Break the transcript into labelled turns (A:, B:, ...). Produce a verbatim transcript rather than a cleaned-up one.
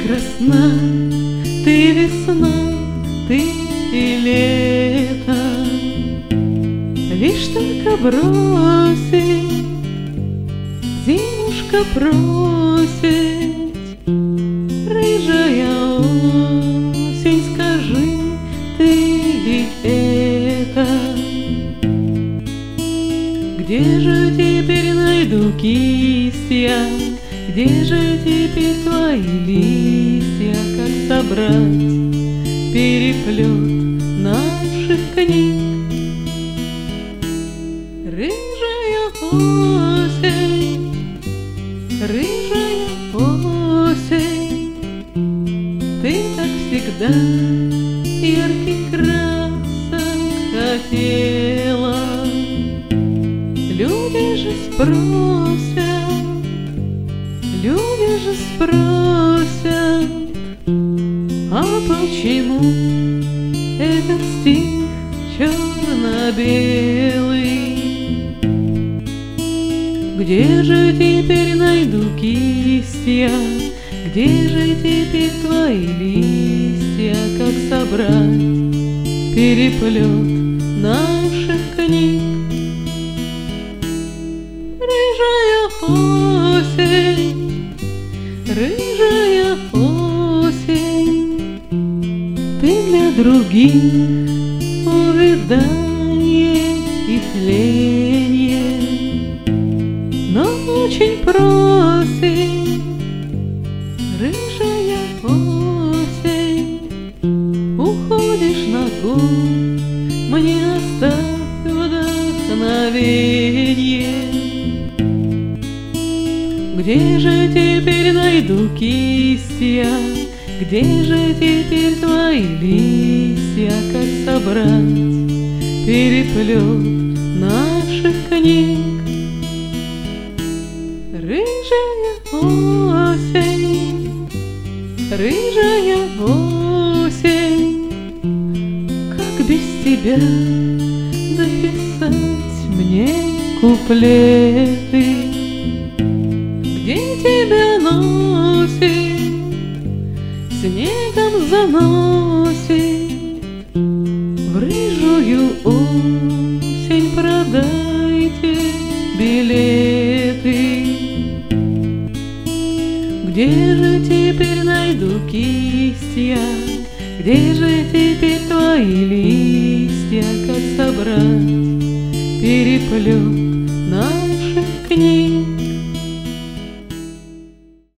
A: красна, ты весна, ты и лето. Лишь только бросить, зимушка просит. Рыжая осень, скажи ты ли это? Где же теперь найду кисть я? Где же теперь твои листья? Как собрать переплет наших книг? Рыжая осень, рыжая осень, ты так всегда ярких красок хотела. Люди же спросят, люди же спросят, а почему этот стих черно-белый? Где же теперь найду кисть я? Где же теперь твои листья? Как собрать переплет наших книг? Рыжая осень, рыжая осень, ты для других увядание и тление, но очень просит. Рыжая осень, уходишь на год, мне оставь вдохновенье. Где же теперь найду кисть я? Где же теперь твои листья? Как собрать переплет наших книг? Рыжая осень, рыжая осень, как без тебя дописать мне куплеты? Где тебя носит, снегом заносит, в рыжую осень продайте билеты. Где же теперь найду кисть я? Где же теперь твои листья? Как собрать переплет наших книг?